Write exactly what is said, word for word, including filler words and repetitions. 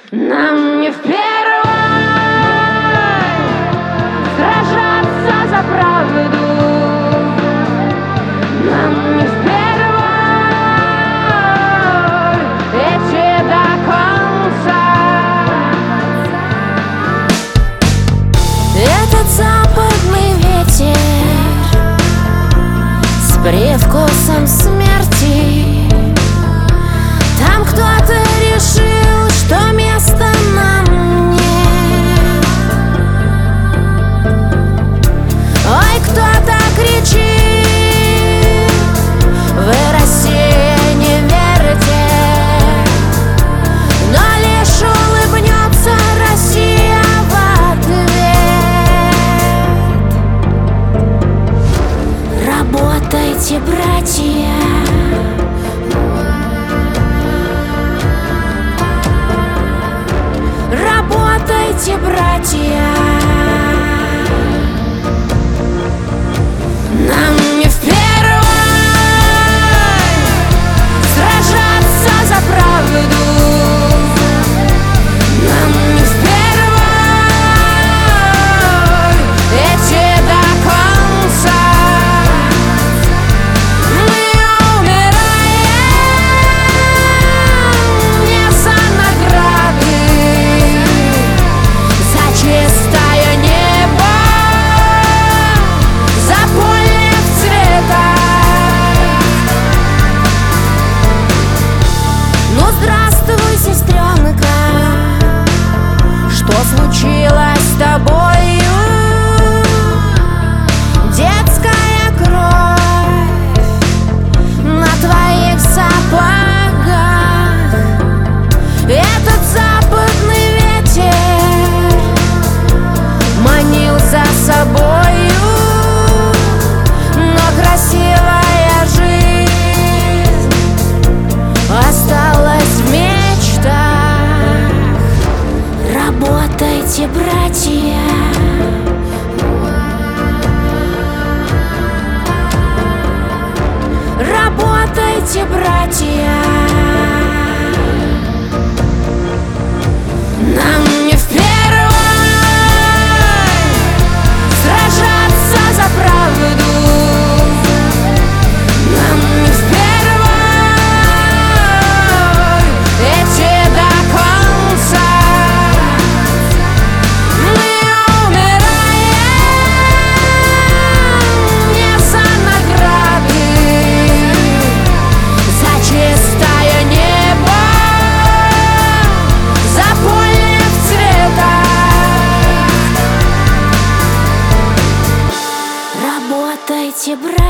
Нам не впервой сражаться за правду. Нам не впервой идти до конца. Этот западный ветер с привкусом смерти. Там кто-то решил, что места нам нет. Ой, кто-то кричит: вы, Россия, не верите. Но лишь улыбнется Россия в ответ. Работайте, братья. Работайте, братья. Нам не впервой сражаться за правду. Нам не впервой идти до конца. Мы умираем не за награды, за чистое небо, за поле в цветах. Ну, здравствуй, сестренка, что случилось с тобою? Детская кровь на твоих сапогах. Этот западный ветер манил за собою, но красивая жизнь осталась в мечтах. Работайте, братья. Работайте, братья. Нам не впервой сражаться за правду. Нам не впервой идти до конца. Мы умираем не за награды, за чистое небо, за поле в цветах. Работайте, братья.